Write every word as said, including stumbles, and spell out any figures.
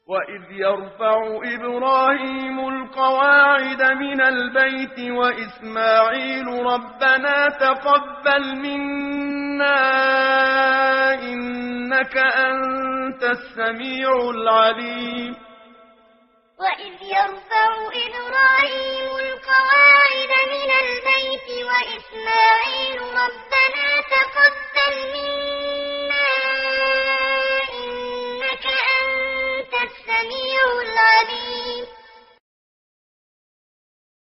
وإذ يرفع إبراهيم القواعد من البيت وإسماعيل ربنا تقبل منا إنك أنت السميع العليم وإذ يرفع إبراهيم القواعد من البيت وإسماعيل ربنا تقبل منا